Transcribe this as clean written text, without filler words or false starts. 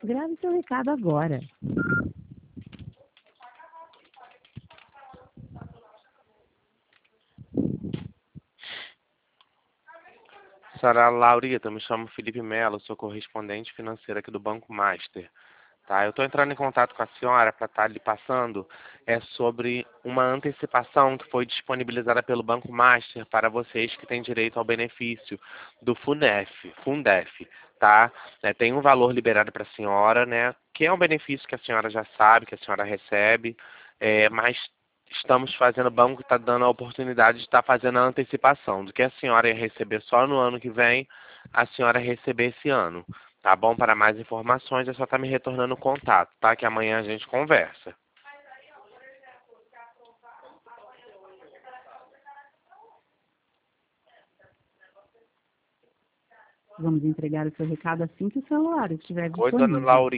Grave seu recado agora. Senhora Laurita, me chamo Felipe Melo, sou correspondente financeiro aqui do Banco Master. Tá? Eu estou entrando em contato com a senhora para estar lhe passando sobre uma antecipação que foi disponibilizada pelo Banco Master para vocês que têm direito ao benefício do Fundef, tá? Tem um valor liberado para a senhora, né? Que é um benefício que a senhora já sabe, que a senhora recebe, mas estamos fazendo, o banco está dando a oportunidade de estar fazendo a antecipação do que a senhora ia receber só no ano que vem, a senhora receber esse ano. Tá bom? Para mais informações é só estar me retornando o contato, tá? Que amanhã a gente conversa. Vamos entregar o seu recado assim que o celular estiver Oi, dona disponível. Laurita.